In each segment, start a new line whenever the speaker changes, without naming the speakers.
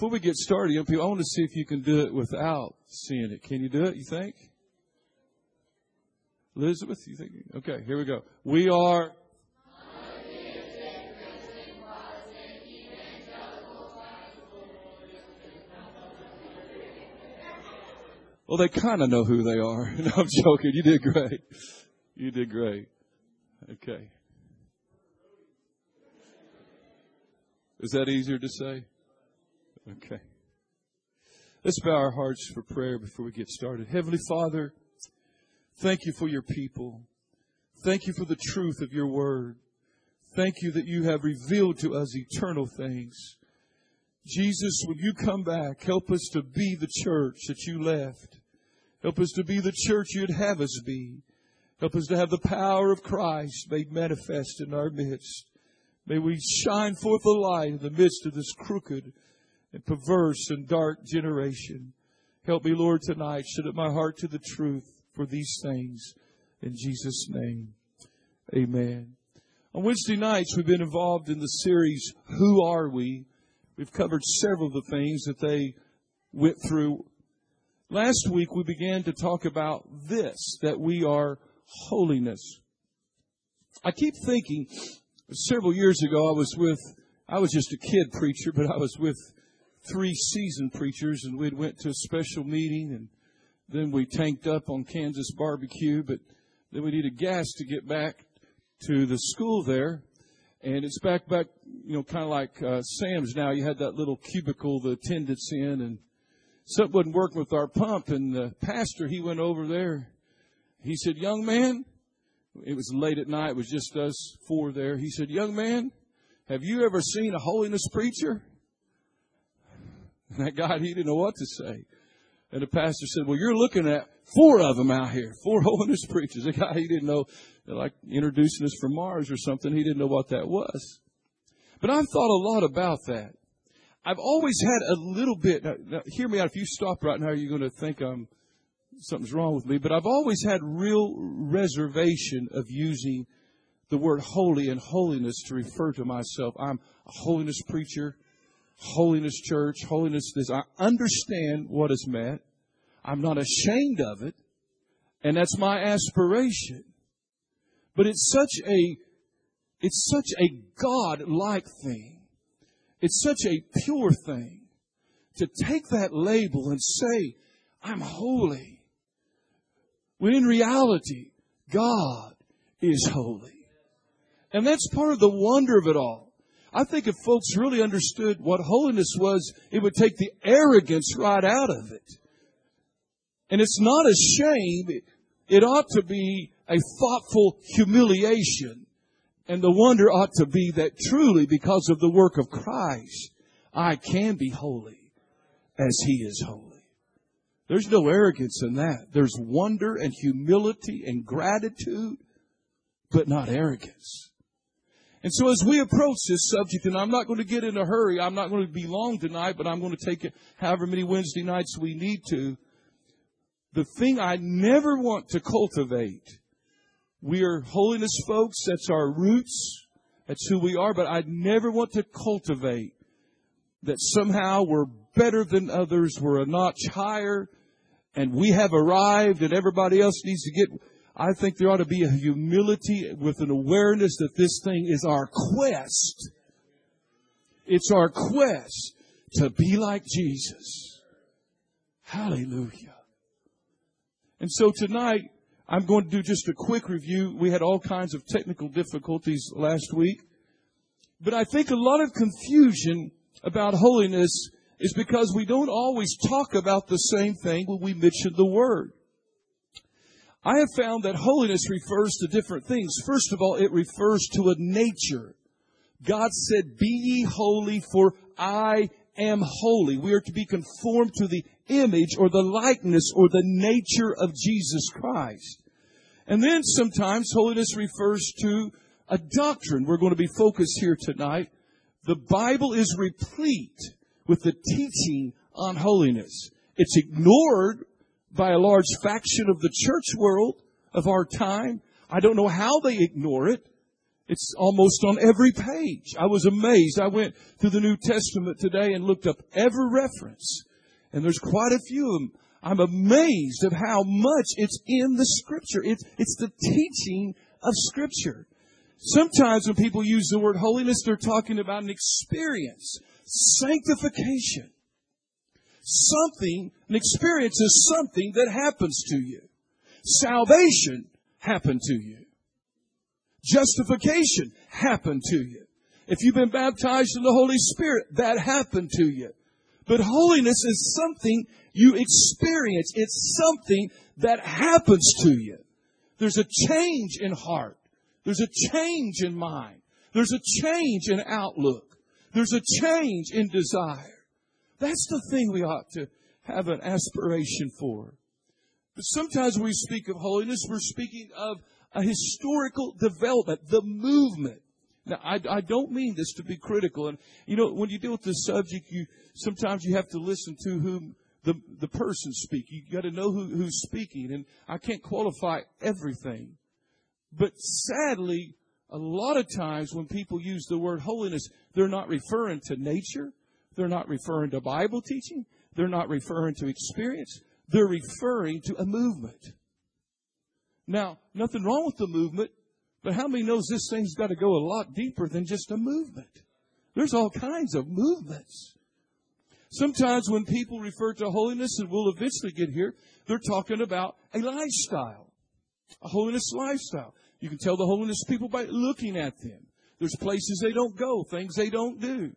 Before we get started, young people, I want to see if you can do it without seeing it. Can you do it, you think? Elizabeth, you think? Okay, here we go. We are... Well, they kind of know who they are. No, I'm joking. You did great. You did great. Okay. Is that easier to say? Okay. Let's bow our hearts for prayer before we get started. Heavenly Father, thank you for your people. Thank you for the truth of your word. Thank you that you have revealed to us eternal things. Jesus, when you come back, help us to be the church that you left. Help us to be the church you'd have us be. Help us to have the power of Christ made manifest in our midst. May we shine forth the light in the midst of this crooked and perverse and dark generation. Help me, Lord, tonight. Shut my heart to the truth for these things. In Jesus' name, amen. On Wednesday nights, we've been involved in the series, Who Are We? We've covered several of the things that they went through. Last week, we began to talk about this, that we are holiness. I keep thinking, several years ago, I was just a kid preacher, but I was with 3 seasoned preachers, and we went to a special meeting, and then we tanked up on Kansas barbecue, but then we needed gas to get back to the school there. And it's back, kind of like Sam's now. You had that little cubicle the attendants in, and something wasn't working with our pump, and the pastor, he went over there. He said, young man, it was late at night, it was just us 4 there. He said, young man, have you ever seen a holiness preacher? And that guy, he didn't know what to say. And the pastor said, well, you're looking at 4 of them out here, 4 holiness preachers. The guy, he didn't know, like introducing us from Mars or something. He didn't know what that was. But I've thought a lot about that. I've always had a little bit, now hear me out, if you stop right now, you're going to think something's wrong with me. But I've always had real reservation of using the word holy and holiness to refer to myself. I'm a holiness preacher, holiness church, holiness this. I understand what is meant. I'm not ashamed of it. And that's my aspiration. But it's such a God-like thing. It's such a pure thing to take that label and say, I'm holy. When in reality, God is holy. And that's part of the wonder of it all. I think if folks really understood what holiness was, it would take the arrogance right out of it. And it's not a shame. It ought to be a thoughtful humiliation. And the wonder ought to be that truly, because of the work of Christ, I can be holy as He is holy. There's no arrogance in that. There's wonder and humility and gratitude, but not arrogance. And so as we approach this subject, and I'm not going to get in a hurry, I'm not going to be long tonight, but I'm going to take it however many Wednesday nights we need to. The thing I never want to cultivate, we are holiness folks, that's our roots, that's who we are, but I never want to cultivate that somehow we're better than others, we're a notch higher, and we have arrived and everybody else needs to get... I think there ought to be a humility with an awareness that this thing is our quest. It's our quest to be like Jesus. Hallelujah. And so tonight, I'm going to do just a quick review. We had all kinds of technical difficulties last week. But I think a lot of confusion about holiness is because we don't always talk about the same thing when we mention the word. I have found that holiness refers to different things. First of all, it refers to a nature. God said, be ye holy, for I am holy. We are to be conformed to the image or the likeness or the nature of Jesus Christ. And then sometimes holiness refers to a doctrine. We're going to be focused here tonight. The Bible is replete with the teaching on holiness. It's ignored by a large faction of the church world of our time. I don't know how they ignore it. It's almost on every page. I was amazed. I went through the New Testament today and looked up every reference. And there's quite a few of them. I'm amazed at how much it's in the Scripture. It's the teaching of Scripture. Sometimes when people use the word holiness, they're talking about an experience. Sanctification. An experience is something that happens to you. Salvation happened to you. Justification happened to you. If you've been baptized in the Holy Spirit, that happened to you. But holiness is something you experience. It's something that happens to you. There's a change in heart. There's a change in mind. There's a change in outlook. There's a change in desire. That's the thing we ought to have an aspiration for. But sometimes when we speak of holiness, we're speaking of a historical development, the movement. Now, I don't mean this to be critical. And, when you deal with this subject, sometimes you have to listen to whom the person speaks. You got to know who's speaking. And I can't qualify everything. But sadly, a lot of times when people use the word holiness, they're not referring to nature. They're not referring to Bible teaching. They're not referring to experience. They're referring to a movement. Now, nothing wrong with the movement, but how many knows this thing's got to go a lot deeper than just a movement? There's all kinds of movements. Sometimes when people refer to holiness, and we'll eventually get here, they're talking about a lifestyle, a holiness lifestyle. You can tell the holiness people by looking at them. There's places they don't go, things they don't do.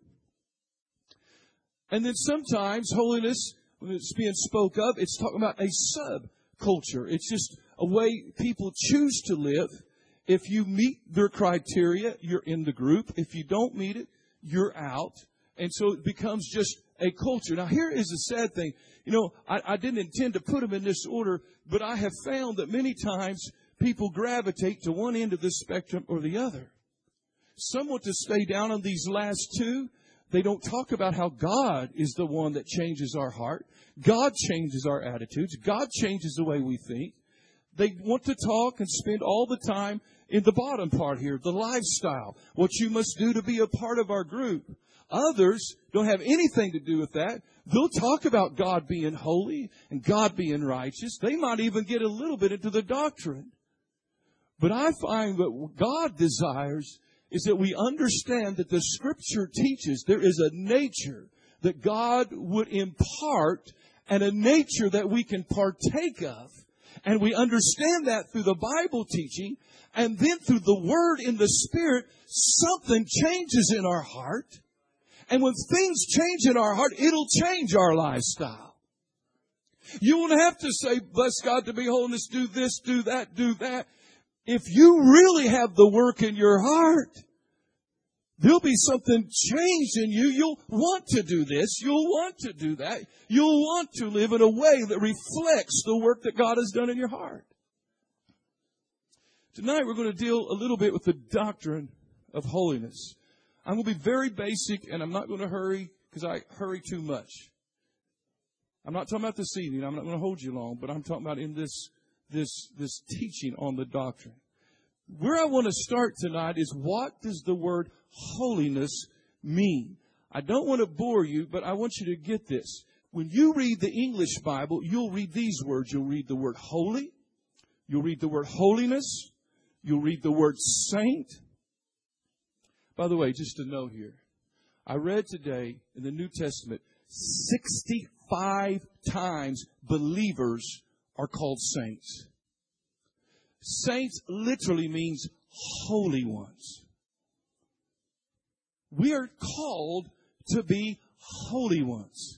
And then sometimes holiness, when it's being spoke of, it's talking about a subculture. It's just a way people choose to live. If you meet their criteria, you're in the group. If you don't meet it, you're out. And so it becomes just a culture. Now, here is the sad thing. I didn't intend to put them in this order, but I have found that many times people gravitate to one end of the spectrum or the other. Some want to stay down on these last two. They don't talk about how God is the one that changes our heart. God changes our attitudes. God changes the way we think. They want to talk and spend all the time in the bottom part here, the lifestyle, what you must do to be a part of our group. Others don't have anything to do with that. They'll talk about God being holy and God being righteous. They might even get a little bit into the doctrine. But I find that what God desires is that we understand that the Scripture teaches there is a nature that God would impart and a nature that we can partake of. And we understand that through the Bible teaching, and then through the Word in the Spirit, something changes in our heart. And when things change in our heart, it'll change our lifestyle. You won't have to say, bless God to be holiness, do this, do that, do that. If you really have the work in your heart, there'll be something changed in you. You'll want to do this. You'll want to do that. You'll want to live in a way that reflects the work that God has done in your heart. Tonight we're going to deal a little bit with the doctrine of holiness. I'm going to be very basic, and I'm not going to hurry because I hurry too much. I'm not talking about this evening. I'm not going to hold you long, but I'm talking about in this teaching on the doctrine. Where I want to start tonight is, what does the word holiness mean? I don't want to bore you, but I want you to get this. When you read the English Bible, you'll read these words. You'll read the word holy. You'll read the word holiness. You'll read the word saint. By the way, just a note here. I read today in the New Testament 65 times believers are called saints. Saints literally means holy ones. We are called to be holy ones.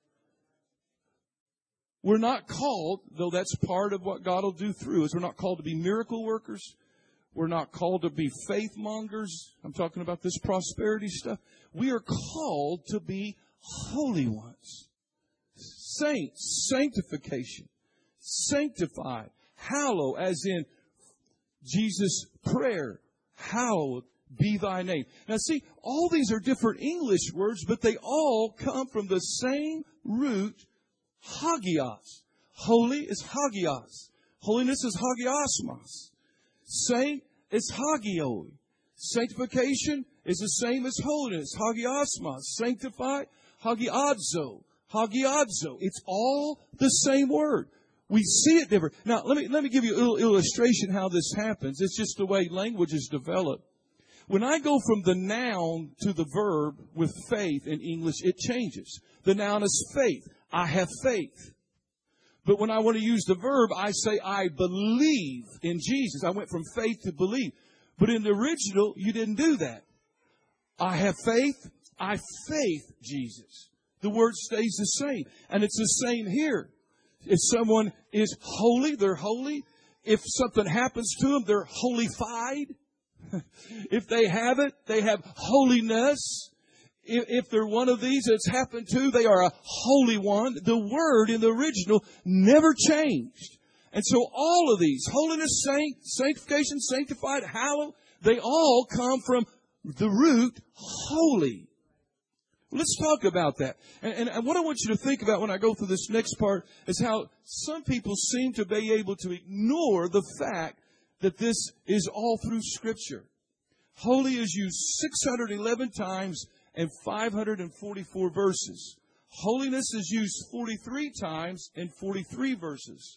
We're not called, though that's part of what God will do through us, we're not called to be miracle workers. We're not called to be faith mongers. I'm talking about this prosperity stuff. We are called to be holy ones. Saints, sanctification, sanctified, hallow, as in Jesus' prayer, hallowed be thy name. Now see, all these are different English words, but they all come from the same root, hagios. Holy is hagios. Holiness is hagiosmos. Saint is hagioi. Sanctification is the same as holiness. Hagiosmos. Sanctified. Hagiadzo. Hagiadzo. It's all the same word. We see it different. Now, let me give you a little illustration how this happens. It's just the way language is developed. When I go from the noun to the verb with faith in English, it changes. The noun is faith. I have faith. But when I want to use the verb, I say I believe in Jesus. I went from faith to believe. But in the original, you didn't do that. I have faith. I faith Jesus. The word stays the same. And it's the same here. If someone is holy, they're holy. If something happens to them, they're holified. If they have it, they have holiness. If they're one of these that's happened to, they are a holy one. The word in the original never changed. And so all of these, holiness, sanctification, sanctified, hallowed, they all come from the root holy. Let's talk about that. And what I want you to think about when I go through this next part is how some people seem to be able to ignore the fact that this is all through Scripture. Holy is used 611 times and 544 verses. Holiness is used 43 times and 43 verses.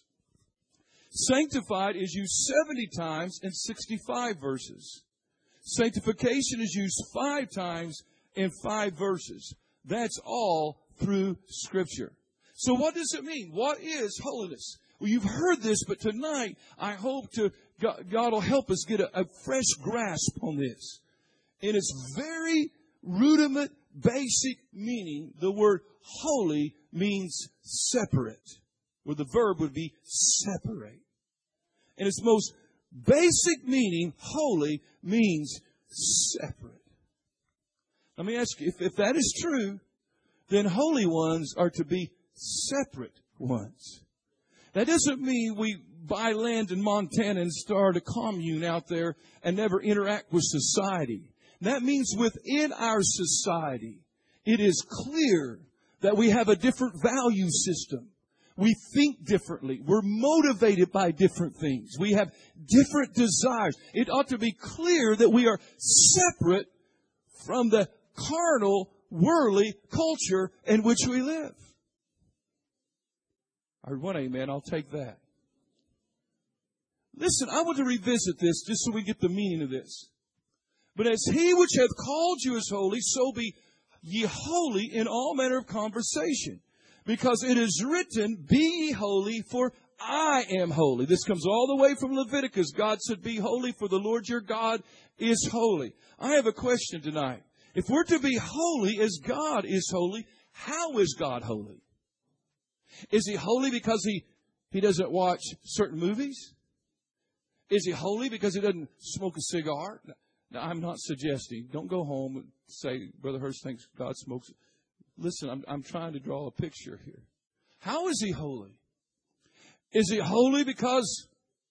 Sanctified is used 70 times and 65 verses. Sanctification is used 5 times in 5 verses. That's all through Scripture. So what does it mean? What is holiness? Well, you've heard this, but tonight I hope God will help us get a fresh grasp on this. In its very rudiment, basic meaning, the word holy means separate, where the verb would be separate. In its most basic meaning, holy means separate. Let me ask you, if that is true, then holy ones are to be separate ones. That doesn't mean we buy land in Montana and start a commune out there and never interact with society. That means within our society, it is clear that we have a different value system. We think differently. We're motivated by different things. We have different desires. It ought to be clear that we are separate from the carnal, worldly culture in which we live. I heard one amen. I'll take that. Listen, I want to revisit this just so we get the meaning of this. But as he which hath called you is holy, so be ye holy in all manner of conversation. Because it is written, be ye holy, for I am holy. This comes all the way from Leviticus. God said, be holy, for the Lord your God is holy. I have a question tonight. If we're to be holy as God is holy, how is God holy? Is he holy because he doesn't watch certain movies? Is he holy because he doesn't smoke a cigar? Now, I'm not suggesting. Don't go home and say, Brother Hurst thinks God smokes. Listen, I'm trying to draw a picture here. How is he holy? Is he holy because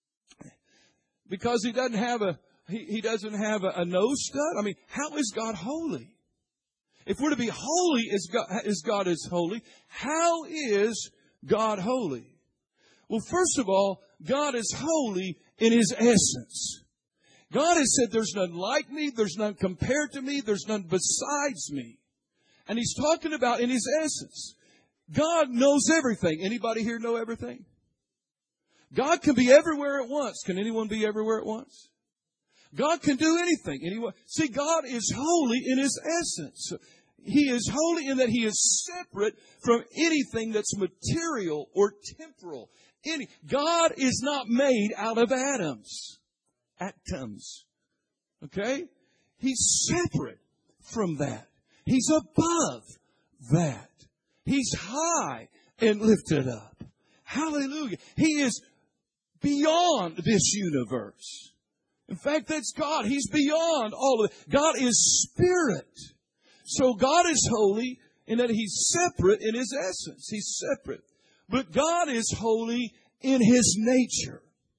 he doesn't have a nose stud? I mean, how is God holy? If we're to be holy as God is holy, how is God holy? Well, first of all, God is holy in His essence. God has said, there's none like me, there's none compared to me, there's none besides me. And He's talking about in His essence. God knows everything. Anybody here know everything? God can be everywhere at once. Can anyone be everywhere at once? God can do anything. Anyone? See, God is holy in His essence. He is holy in that He is separate from anything that's material or temporal. God is not made out of atoms. Atoms. Okay? He's separate from that. He's above that. He's high and lifted up. Hallelujah. He is beyond this universe. In fact, that's God. He's beyond all of it. God is spirit. So God is holy in that He's separate in His essence. He's separate. But God is holy in His nature.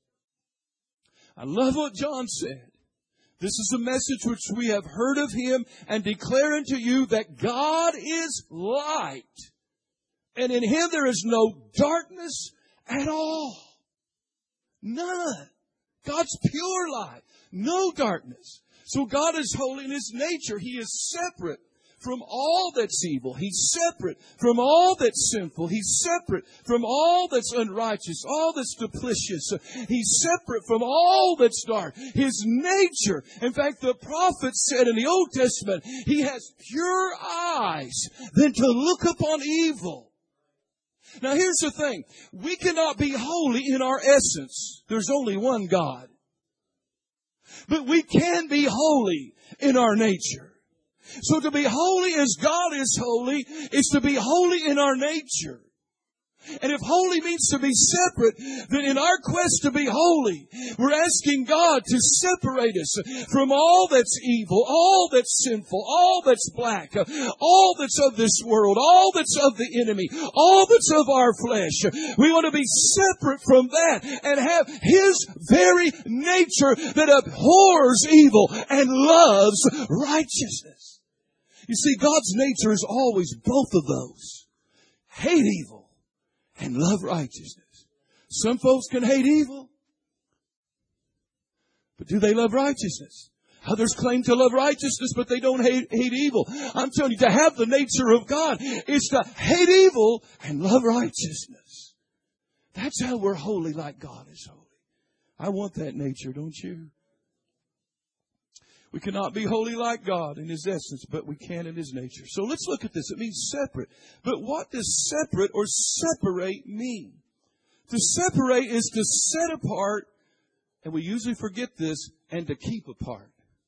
I love what John said. This is a message which we have heard of Him and declare unto you that God is light. And in Him there is no darkness at all. None. God's pure light. No darkness. So God is holy in His nature. He is separate from all that's evil. He's separate from all that's sinful. He's separate from all that's unrighteous, all that's duplicitous. He's separate from all that's dark. His nature. In fact, the prophet said in the Old Testament, He has pure eyes than to look upon evil. Now here's the thing. We cannot be holy in our essence. There's only one God. But we can be holy in our nature. So to be holy as God is holy is to be holy in our nature. And if holy means to be separate, then in our quest to be holy, we're asking God to separate us from all that's evil, all that's sinful, all that's black, all that's of this world, all that's of the enemy, all that's of our flesh. We want to be separate from that and have His very nature that abhors evil and loves righteousness. You see, God's nature is always both of those. Hate evil and love righteousness. Some folks can hate evil, but do they love righteousness? Others claim to love righteousness, but they don't hate evil. I'm telling you, to have the nature of God is to hate evil and love righteousness. That's how we're holy like God is holy. I want that nature, don't you? We cannot be holy like God in His essence, but we can in His nature. So let's look at this. It means separate. But what does separate or separate mean? To separate is to set apart, and we usually forget this, and to keep apart.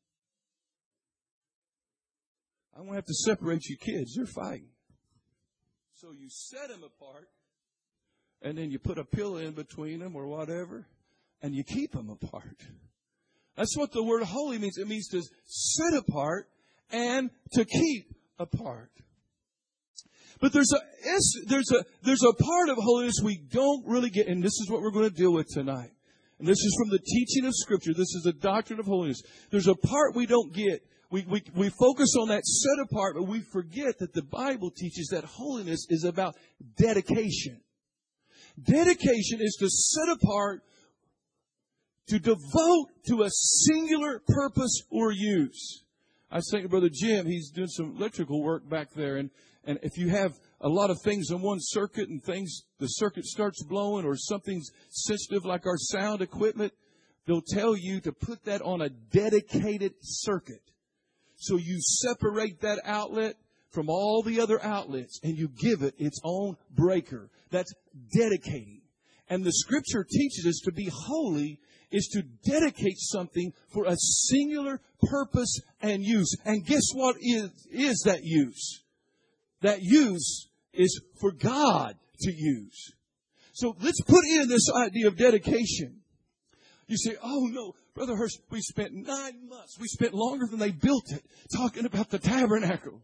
I'm going to have to separate you kids. They're fighting. So you set them apart, and then you put a pillow in between them or whatever, and you keep them apart. That's what the word holy means. It means to set apart and to keep apart. But there's a part of holiness we don't really get, and this is what we're going to deal with tonight. And this is from the teaching of Scripture. This is the doctrine of holiness. There's a part we don't get. We focus on that set apart, but we forget that the Bible teaches that holiness is about dedication. Dedication is to set apart, to devote to a singular purpose or use. I was thinking of Brother Jim. He's doing some electrical work back there. And if you have a lot of things on one circuit and the circuit starts blowing or something's sensitive like our sound equipment, they'll tell you to put that on a dedicated circuit. So you separate that outlet from all the other outlets and you give it its own breaker. That's dedicating. And the Scripture teaches us to be holy is to dedicate something for a singular purpose and use. And guess what is that use? That use is for God to use. So let's put in this idea of dedication. You say, oh no, Brother Hurst, we spent 9 months. We spent longer than they built it talking about the tabernacle.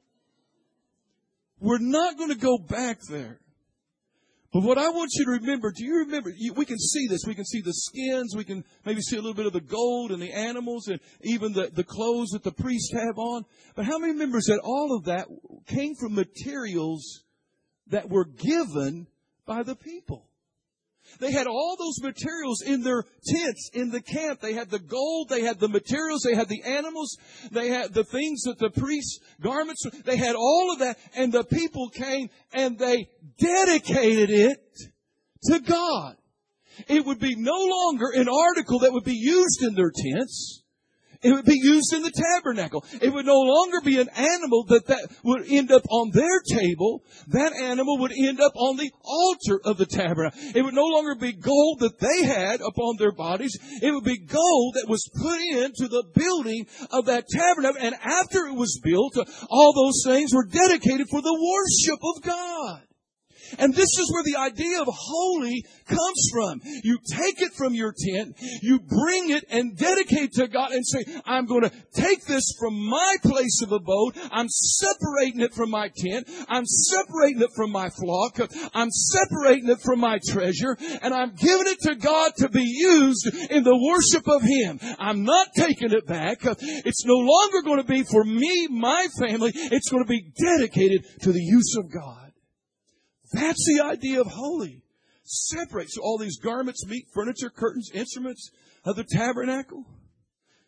We're not going to go back there. But what I want you to remember, do you remember, we can see this. We can see the skins. We can maybe see a little bit of the gold and the animals and even the clothes that the priests have on. But how many remembers that all of that came from materials that were given by the people? They had all those materials in their tents, in the camp. They had the gold, they had the materials, they had the animals, they had the things that the priests' garments, they had all of that. And the people came and they dedicated it to God. It would be no longer an article that would be used in their tents. It would be used in the tabernacle. It would no longer be an animal that would end up on their table. That animal would end up on the altar of the tabernacle. It would no longer be gold that they had upon their bodies. It would be gold that was put into the building of that tabernacle. And after it was built, all those things were dedicated for the worship of God. And this is where the idea of holy comes from. You take it from your tent, you bring it and dedicate to God and say, I'm going to take this from my place of abode. I'm separating it from my tent. I'm separating it from my flock. I'm separating it from my treasure. And I'm giving it to God to be used in the worship of Him. I'm not taking it back. It's no longer going to be for me, my family. It's going to be dedicated to the use of God. That's the idea of holy. Separate. So all these garments, meat, furniture, curtains, instruments of the tabernacle,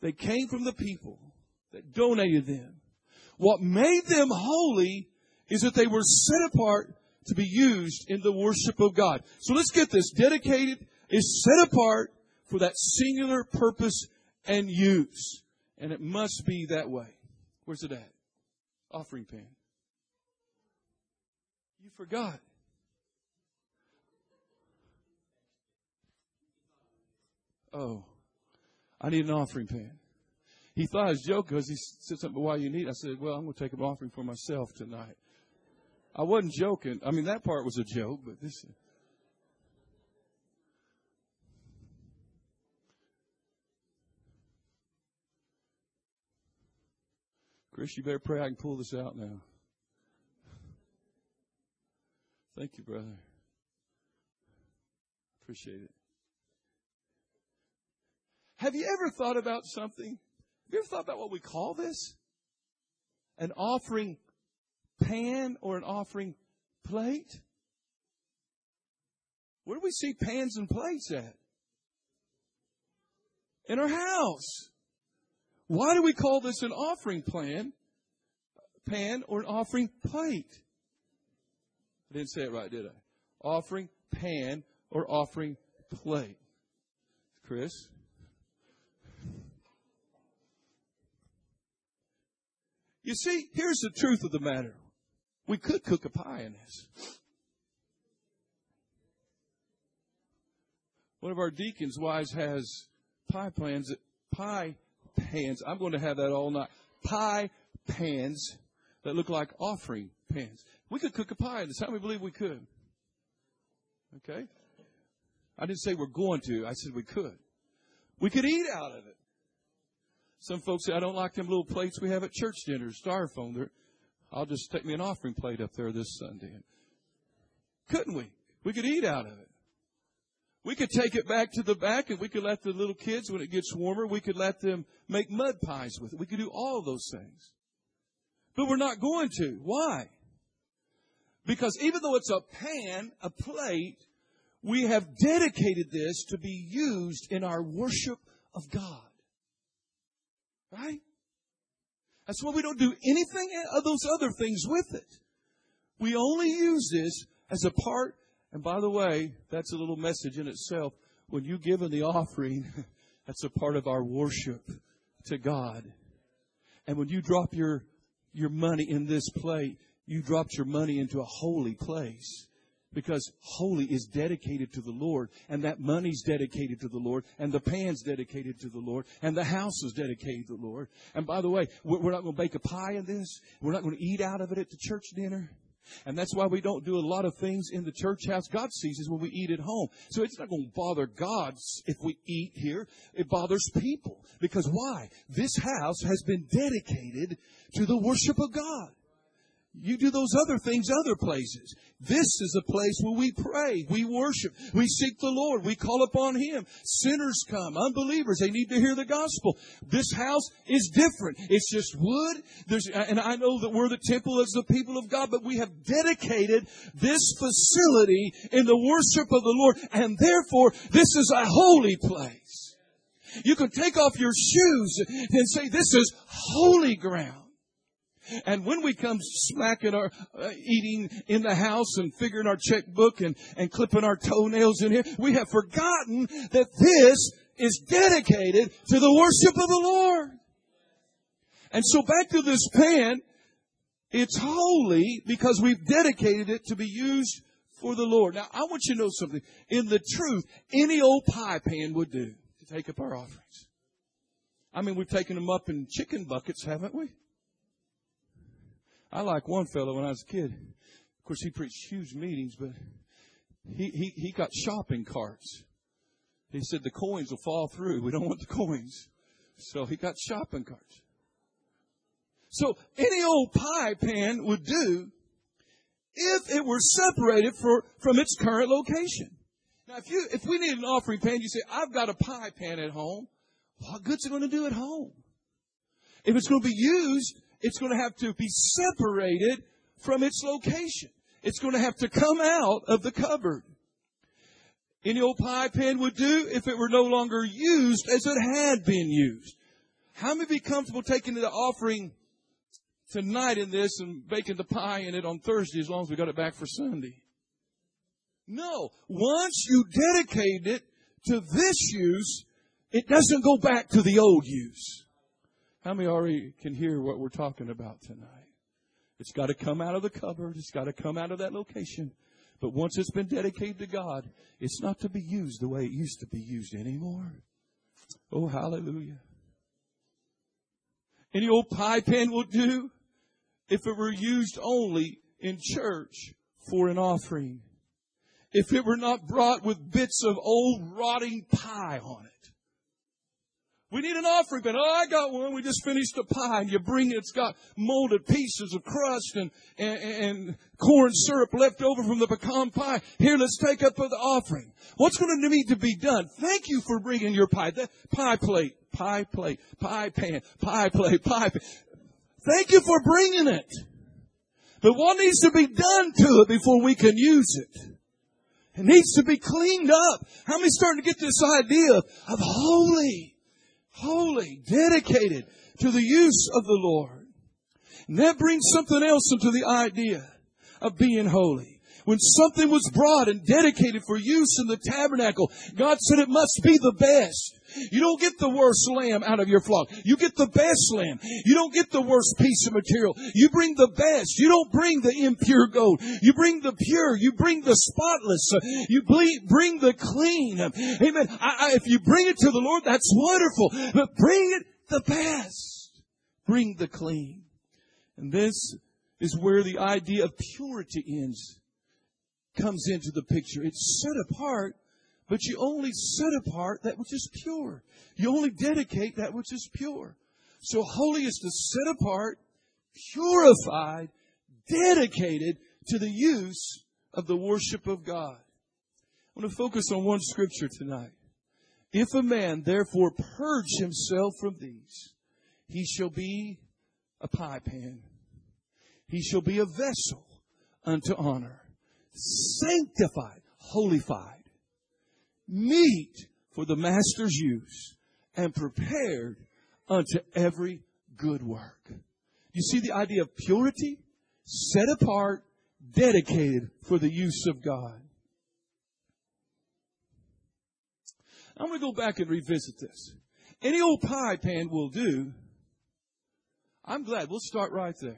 They came from the people that donated them. What made them holy is that they were set apart to be used in the worship of God. So let's get this. Dedicated is set apart for that singular purpose and use. And it must be that way. Where's it at? Offering pan. You forgot. Oh, I need an offering pan. He thought I was joking because he said something, why you need it? I said, well, I'm going to take an offering for myself tonight. I wasn't joking. I mean, that part was a joke, but this. Chris, you better pray I can pull this out now. Thank you, brother. Appreciate it. Have you ever thought about something? Have you ever thought about what we call this? An offering pan or an offering plate? Where do we see pans and plates at? In our house. Why do we call this an offering pan or an offering plate? I didn't say it right, did I? Offering pan or offering plate. Chris? You see, here's the truth of the matter. We could cook a pie in this. One of our deacons' wives has pie pans. I'm going to have that all night. Pie pans that look like offering pans. We could cook a pie in this. How many believe we could? Okay. I didn't say we're going to. I said we could. We could eat out of it. Some folks say, I don't like them little plates we have at church dinners, styrofoam. I'll just take me an offering plate up there this Sunday. Couldn't we? We could eat out of it. We could take it back to the back and we could let the little kids, when it gets warmer, we could let them make mud pies with it. We could do all of those things. But we're not going to. Why? Because even though it's a pan, a plate, we have dedicated this to be used in our worship of God. Right? That's why we don't do anything of those other things with it. We only use this as a part. And by the way, that's a little message in itself. When you give in the offering, that's a part of our worship to God. And when you drop your money in this plate, you dropped your money into a holy place. Because holy is dedicated to the Lord. And that money's dedicated to the Lord. And the pan's dedicated to the Lord. And the house is dedicated to the Lord. And by the way, we're not going to bake a pie in this. We're not going to eat out of it at the church dinner. And that's why we don't do a lot of things in the church house. God sees us when we eat at home. So it's not going to bother God if we eat here. It bothers people. Because why? This house has been dedicated to the worship of God. You do those other things other places. This is a place where we pray, we worship, we seek the Lord, we call upon Him. Sinners come, unbelievers, they need to hear the gospel. This house is different. It's just wood. And I know that we're the temple as the people of God, but we have dedicated this facility in the worship of the Lord, and therefore this is a holy place. You can take off your shoes and say, this is holy ground. And when we come smacking our eating in the house and figuring our checkbook and clipping our toenails in here, we have forgotten that this is dedicated to the worship of the Lord. And so back to this pan, it's holy because we've dedicated it to be used for the Lord. Now, I want you to know something. In the truth, any old pie pan would do to take up our offerings. I mean, we've taken them up in chicken buckets, haven't we? I like one fellow when I was a kid. Of course, he preached huge meetings, but he got shopping carts. He said the coins will fall through. We don't want the coins. So he got shopping carts. So any old pie pan would do if it were separated from its current location. Now, if we need an offering pan, you say, I've got a pie pan at home. What good's it going to do at home? If it's going to be used, it's going to have to be separated from its location. It's going to have to come out of the cupboard. Any old pie pan would do if it were no longer used as it had been used. How many be comfortable taking the offering tonight in this and baking the pie in it on Thursday as long as we got it back for Sunday? No. Once you dedicate it to this use, it doesn't go back to the old use. How many already can hear what we're talking about tonight? It's got to come out of the cupboard. It's got to come out of that location. But once it's been dedicated to God, it's not to be used the way it used to be used anymore. Oh, hallelujah. Any old pie pan will do if it were used only in church for an offering. If it were not brought with bits of old rotting pie on it. We need an offering pan. Oh, I got one. We just finished a pie. And you bring it. It's got molded pieces of crust and corn syrup left over from the pecan pie. Here, let's take up for the offering. What's going to need to be done? Thank you for bringing your pie. The pie plate, pie pan, pie plate, pie pan. Thank you for bringing it. But what needs to be done to it before we can use it? It needs to be cleaned up. How many starting to get this idea of holy, dedicated to the use of the Lord? And that brings something else into the idea of being holy. When something was brought and dedicated for use in the tabernacle, God said it must be the best. You don't get the worst lamb out of your flock. You get the best lamb. You don't get the worst piece of material. You bring the best. You don't bring the impure gold. You bring the pure. You bring the spotless. You bring the clean. Amen. If you bring it to the Lord, that's wonderful. But bring it the best. Bring the clean. And this is where the idea of purity comes into the picture. It's set apart, but you only set apart that which is pure. You only dedicate that which is pure. So holy is to set apart, purified, dedicated to the use of the worship of God. I want to focus on one scripture tonight. If a man therefore purge himself from these, he shall be a pie pan. He shall be a vessel unto honor, sanctified, holified, meet for the master's use, and prepared unto every good work. You see the idea of purity, set apart, dedicated for the use of God. I'm going to go back and revisit this. Any old pie pan will do. I'm glad. We'll start right there.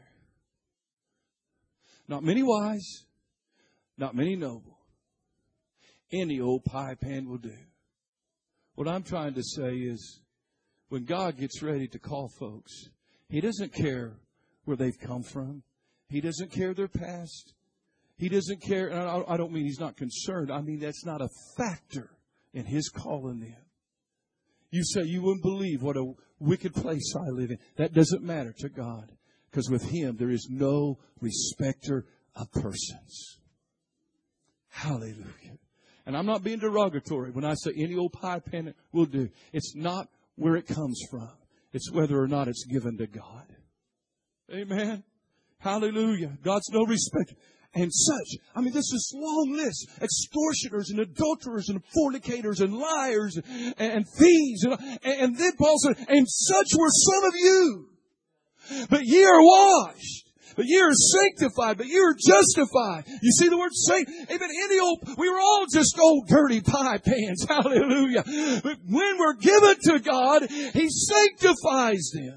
Not many wise, not many noble. Any old pie pan will do. What I'm trying to say is, when God gets ready to call folks, He doesn't care where they've come from. He doesn't care their past. He doesn't care. And I don't mean He's not concerned. I mean that's not a factor in His calling them. You say you wouldn't believe what a wicked place I live in. That doesn't matter to God. Because with Him, there is no respecter of persons. Hallelujah. And I'm not being derogatory when I say any old pie pan will do. It's not where it comes from. It's whether or not it's given to God. Amen. Hallelujah. God's no respecter. And such. I mean, this is long list. Extortioners and adulterers and fornicators and liars and thieves. And then Paul said, and such were some of you. But ye are washed. But ye are sanctified. But ye are justified. You see the word saint? Amen. We were all just old dirty pie pans. Hallelujah. But when we're given to God, He sanctifies them.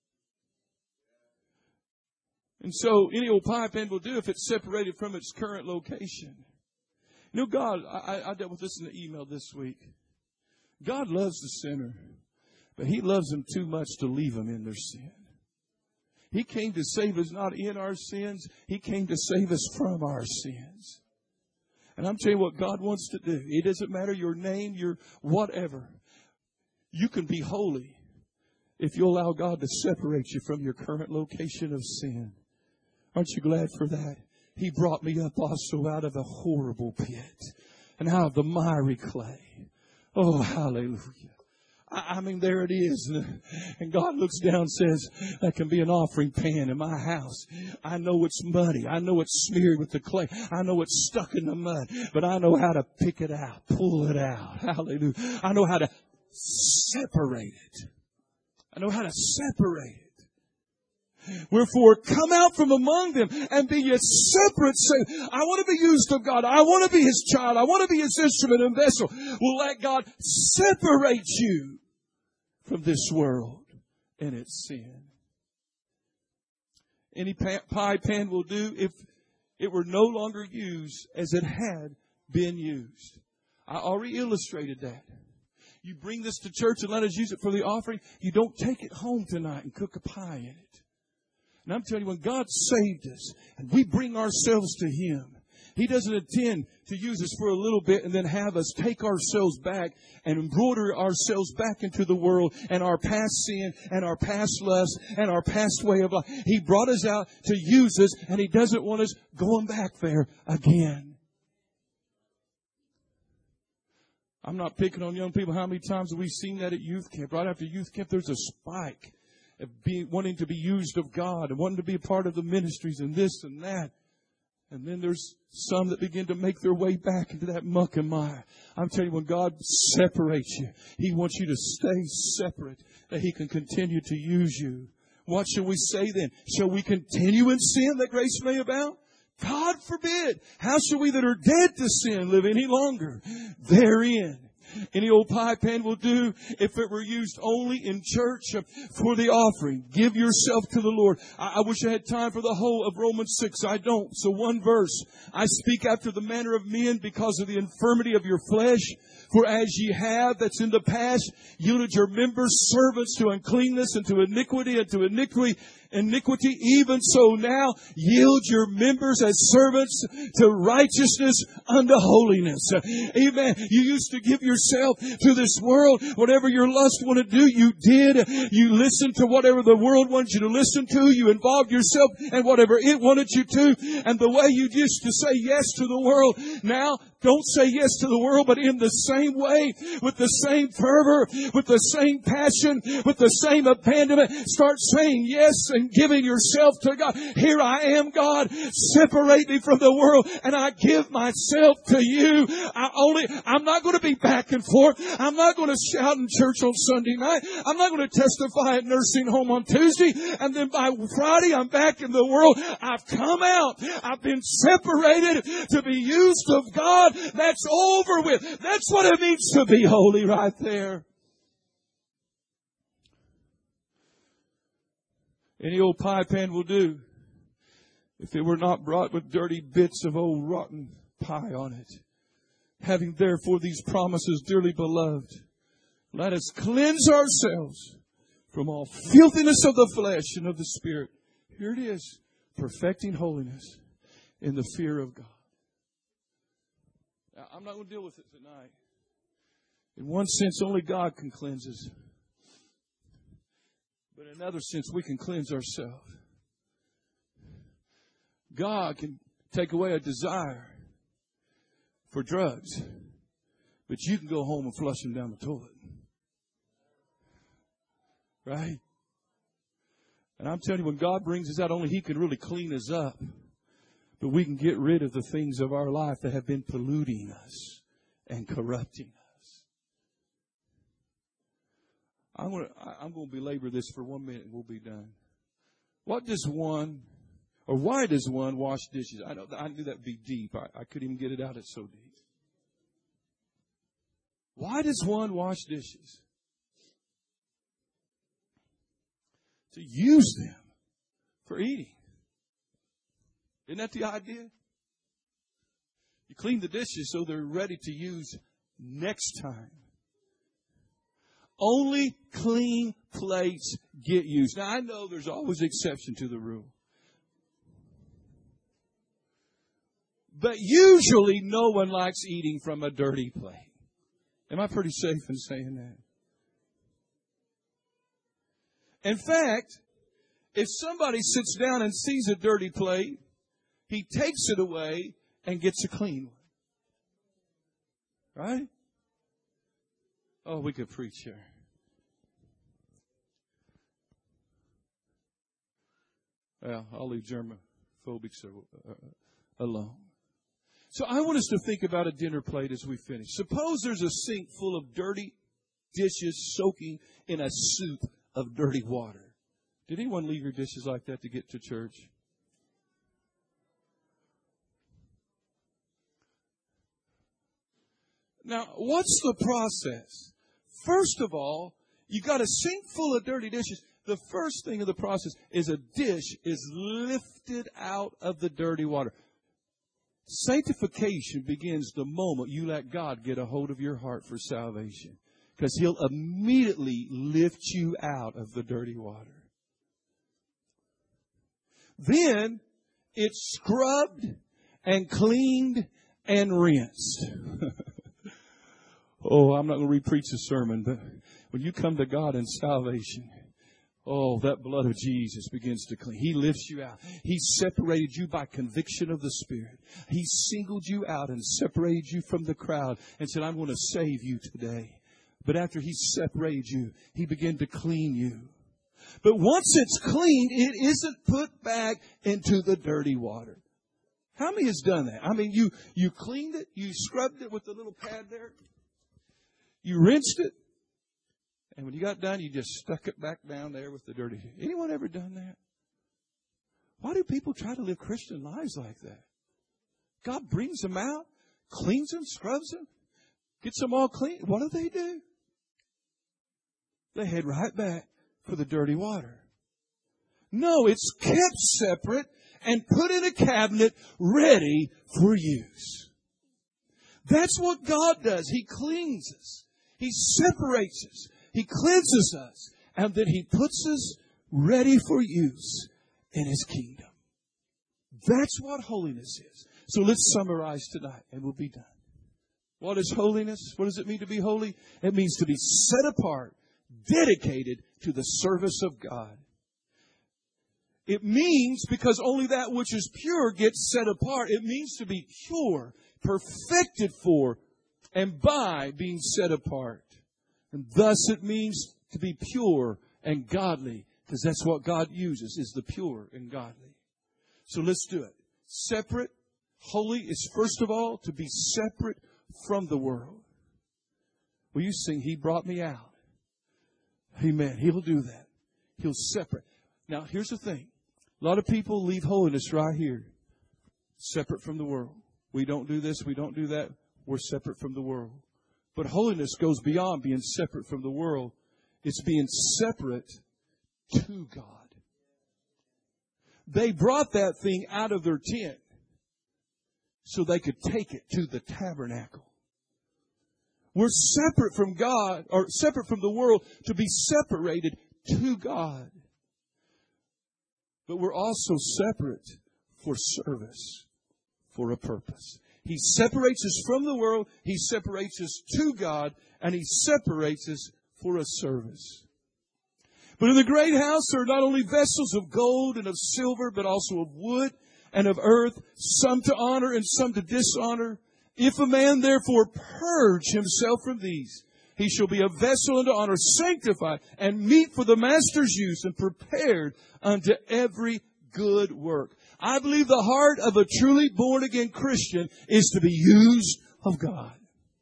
And so any old pie pan will do if it's separated from its current location. You know, God, I dealt with this in the email this week. God loves the sinner, but He loves them too much to leave them in their sin. He came to save us not in our sins. He came to save us from our sins. And I'm telling you what God wants to do. It doesn't matter your name, your whatever. You can be holy if you allow God to separate you from your current location of sin. Aren't you glad for that? He brought me up also out of a horrible pit and out of the miry clay. Oh, hallelujah. I mean, there it is. And God looks down and says, that can be an offering pan in my house. I know it's muddy. I know it's smeared with the clay. I know it's stuck in the mud. But I know how to pick it out, pull it out. Hallelujah. I know how to separate it. I know how to separate it. Wherefore, come out from among them and be ye separate. Say, I want to be used of God. I want to be His child. I want to be His instrument and vessel. Well, let God separate you from this world and its sin. Any pie pan will do if it were no longer used as it had been used. I already illustrated that. You bring this to church and let us use it for the offering. You don't take it home tonight and cook a pie in it. And I'm telling you, when God saved us and we bring ourselves to Him, He doesn't intend to use us for a little bit and then have us take ourselves back and embroider ourselves back into the world and our past sin and our past lust and our past way of life. He brought us out to use us, and He doesn't want us going back there again. I'm not picking on young people. How many times have we seen that at youth camp? Right after youth camp, there's a spike of wanting to be used of God and wanting to be a part of the ministries and this and that. And then there's some that begin to make their way back into that muck and mire. I'm telling you, when God separates you, He wants you to stay separate, that He can continue to use you. What shall we say then? Shall we continue in sin that grace may abound? God forbid. How shall we that are dead to sin live any longer therein? Any old pie pan will do if it were used only in church for the offering. Give yourself to the Lord. I wish I had time for the whole of Romans 6. I don't. So one verse. I speak after the manner of men because of the infirmity of your flesh. For as ye have, that's in the past, yielded your members servants to uncleanness and to iniquity and to iniquity, even so now yield your members as servants to righteousness unto holiness. Amen. You used to give yourself to this world. Whatever your lust wanted to do, you did. You listened to whatever the world wanted you to listen to. You involved yourself in whatever it wanted you to. And the way you used to say yes to the world, now don't say yes to the world, but in the same way, with the same fervor, with the same passion, with the same abandonment, start saying yes and giving yourself to God. Here I am, God. Separate me from the world, and I give myself to you. I'm not going to be back and forth. I'm not going to shout in church on Sunday night. I'm not going to testify at nursing home on Tuesday, and then by Friday I'm back in the world. I've come out. I've been separated to be used of God. That's over with. That's what it means to be holy right there. Any old pie pan will do if it were not brought with dirty bits of old rotten pie on it. Having therefore these promises, dearly beloved, let us cleanse ourselves from all filthiness of the flesh and of the spirit. Here it is, perfecting holiness in the fear of God. Now, I'm not going to deal with it tonight. In one sense, only God can cleanse us. But in another sense, we can cleanse ourselves. God can take away a desire for drugs, but you can go home and flush them down the toilet. Right? And I'm telling you, when God brings us out, only He can really clean us up. But we can get rid of the things of our life that have been polluting us and corrupting us. I'm going to belabor this for 1 minute and we'll be done. Why does one wash dishes? I knew that would be deep. I couldn't even get it out. It's so deep. Why does one wash dishes? To use them for eating. Isn't that the idea? You clean the dishes so they're ready to use next time. Only clean plates get used. Now, I know there's always exception to the rule. But usually no one likes eating from a dirty plate. Am I pretty safe in saying that? In fact, if somebody sits down and sees a dirty plate, he takes it away and gets a clean one. Right? Oh, we could preach here. Well, I'll leave germophobics alone. So I want us to think about a dinner plate as we finish. Suppose there's a sink full of dirty dishes soaking in a soup of dirty water. Did anyone leave your dishes like that to get to church? Now, what's the process? First of all, you got a sink full of dirty dishes. The first thing of the process is a dish is lifted out of the dirty water. Sanctification begins the moment you let God get a hold of your heart for salvation, because He'll immediately lift you out of the dirty water. Then it's scrubbed and cleaned and rinsed. Oh, I'm not going to re-preach a sermon, but when you come to God in salvation, oh, that blood of Jesus begins to clean. He lifts you out. He separated you by conviction of the Spirit. He singled you out and separated you from the crowd and said, I'm going to save you today. But after He separated you, He began to clean you. But once it's cleaned, it isn't put back into the dirty water. How many has done that? I mean, you cleaned it, you scrubbed it with the little pad there, you rinsed it, and when you got done, you just stuck it back down there with the dirty. Anyone ever done that? Why do people try to live Christian lives like that? God brings them out, cleans them, scrubs them, gets them all clean. What do? They head right back for the dirty water. No, it's kept separate and put in a cabinet ready for use. That's what God does. He cleans us. He separates us. He cleanses us. And then He puts us ready for use in His kingdom. That's what holiness is. So let's summarize tonight and we'll be done. What is holiness? What does it mean to be holy? It means to be set apart, dedicated to the service of God. It means, because only that which is pure gets set apart, it means to be pure, perfected for, and by being set apart. And thus it means to be pure and godly, because that's what God uses, is the pure and godly. So let's do it. Separate. Holy is, first of all, to be separate from the world. Will you sing, He brought me out? Amen. He'll do that. He'll separate. Now, here's the thing. A lot of people leave holiness right here. Separate from the world. We don't do this, we don't do that. We're separate from the world. But holiness goes beyond being separate from the world. It's being separate to God. They brought that thing out of their tent so they could take it to the tabernacle. We're separate from God, or separate from the world, to be separated to God. But we're also separate for service, for a purpose. He separates us from the world, He separates us to God, and He separates us for a service. But in the great house there are not only vessels of gold and of silver, but also of wood and of earth, some to honor and some to dishonor. If a man therefore purge himself from these, he shall be a vessel unto honor, sanctified and meet for the master's use, and prepared unto every good work. I believe the heart of a truly born-again Christian is to be used of God.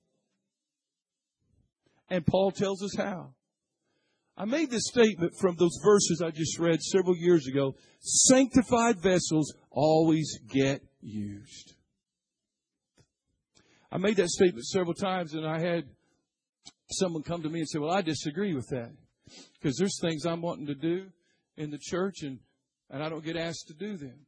And Paul tells us how. I made this statement from those verses I just read several years ago. Sanctified vessels always get used. I made that statement several times, and I had someone come to me and say, well, I disagree with that, because there's things I'm wanting to do in the church, and I don't get asked to do them.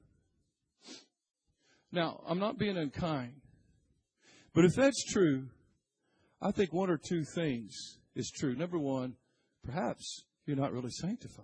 Now, I'm not being unkind, but if that's true, I think one or two things is true. Number one, perhaps you're not really sanctified.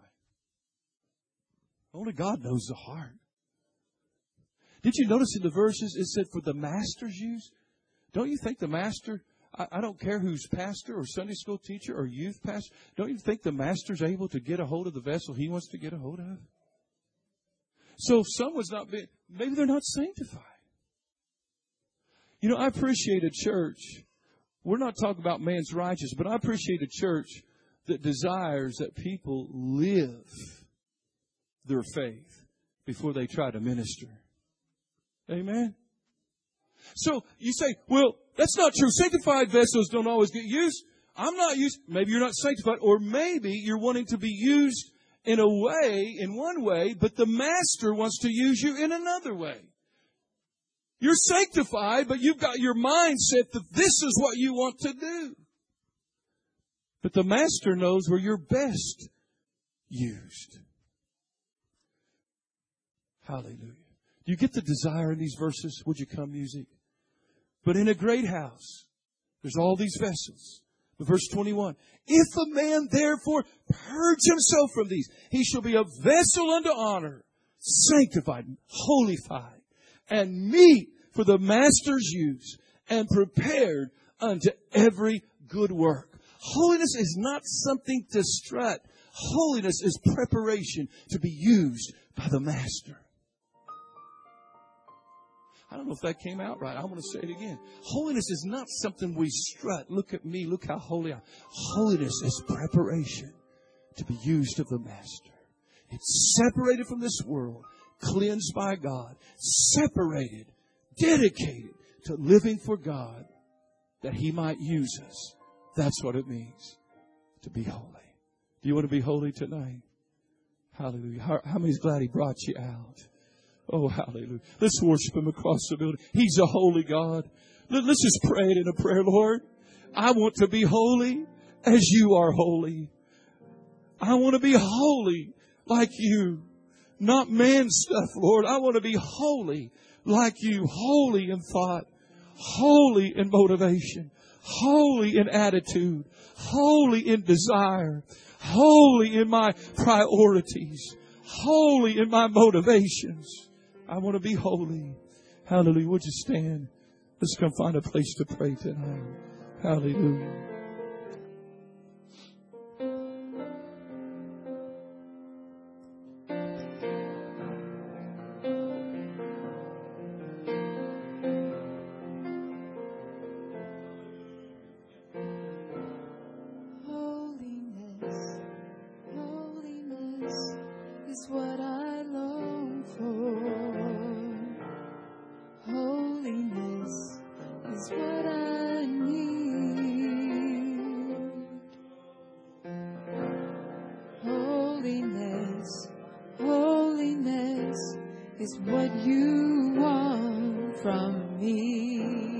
Only God knows the heart. Did you notice in the verses it said for the master's use? Don't you think the master, I don't care who's pastor or Sunday school teacher or youth pastor, don't you think the master's able to get a hold of the vessel he wants to get a hold of? So if someone's not being, maybe they're not sanctified. You know, I appreciate a church. We're not talking about man's righteousness, but I appreciate a church that desires that people live their faith before they try to minister. Amen? So you say, well, that's not true. Sanctified vessels don't always get used. I'm not used, maybe you're not sanctified, or maybe you're wanting to be used in a way, in one way, but the Master wants to use you in another way. You're sanctified, but you've got your mindset that this is what you want to do. But the Master knows where you're best used. Hallelujah. Do you get the desire in these verses? Would you come, music? But in a great house, there's all these vessels. But verse 21, if a man therefore purge himself from these, he shall be a vessel unto honor, sanctified, holified, and meet for the Master's use, and prepared unto every good work. Holiness is not something to strut. Holiness is preparation to be used by the Master. I don't know if that came out right. I want to say it again. Holiness is not something we strut. Look at me. Look how holy I am. Holiness is preparation to be used of the Master. It's separated from this world, cleansed by God, separated, dedicated to living for God that He might use us. That's what it means to be holy. Do you want to be holy tonight? Hallelujah. How many's glad He brought you out? Oh, hallelujah. Let's worship Him across the building. He's a holy God. Let's just pray it in a prayer, Lord. I want to be holy as You are holy. I want to be holy like You. Not man stuff, Lord. I want to be holy like You. Holy in thought. Holy in motivation. Holy in attitude. Holy in desire. Holy in my priorities. Holy in my motivations. I want to be holy. Hallelujah. Would you stand? Let's come find a place to pray tonight. Hallelujah.
Is what You want from me.